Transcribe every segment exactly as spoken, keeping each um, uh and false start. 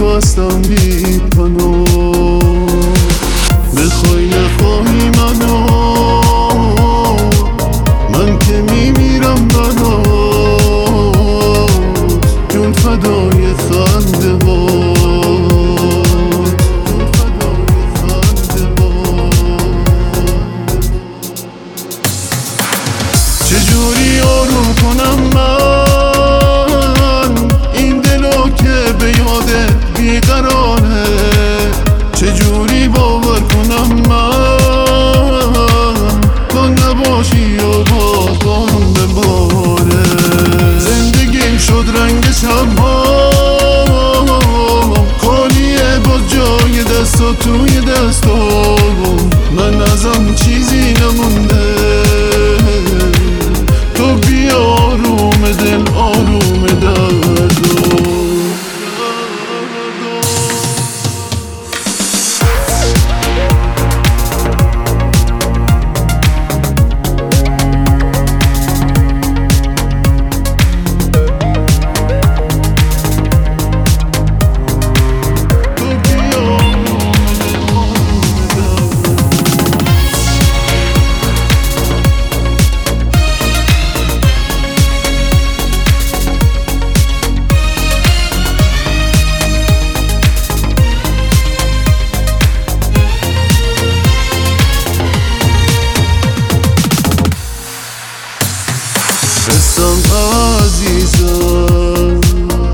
تو هستم بی پناه. بخوای نخواهی منو، من که میمیرم برات، جون فدای خنده هات، جون فدای خنده هات. چجوری آروم کنم من این دلو که به یادت بیقراره؟ چجوری باور کنم من تو نباشی و با بارون بباره؟ زندگیم شد رنگ شب‌ها خالیه با جای دستا توی دستام، من ازم چیزی نمونده. تو بیا آروم دل آروم دردو. قسم عزیزم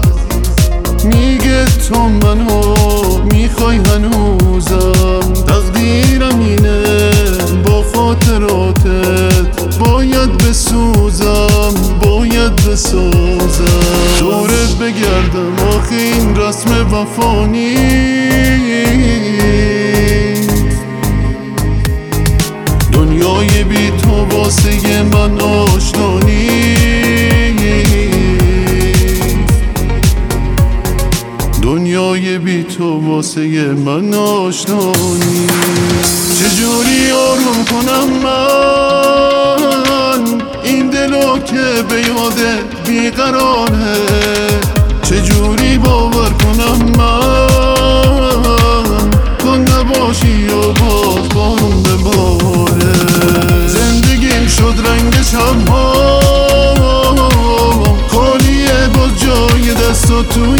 میگه تو منو میخوای هنوزم، تقدیرم اینه با خاطراتت باید بسوزم، باید بسازم. دورت بگردم آخه این رسم وفا نیست، دنیای بی تو واسه من آشنا نیست، دنیای بی تو واسه من آشنا نیست. چجوری آروم کنم من این دلو که به یادت بیقراره؟ چجوری باور کنم من تو نباشی و باز بارون بباره؟ زندگیم شد رنگ شب‌ها خالیه با جای دستا توی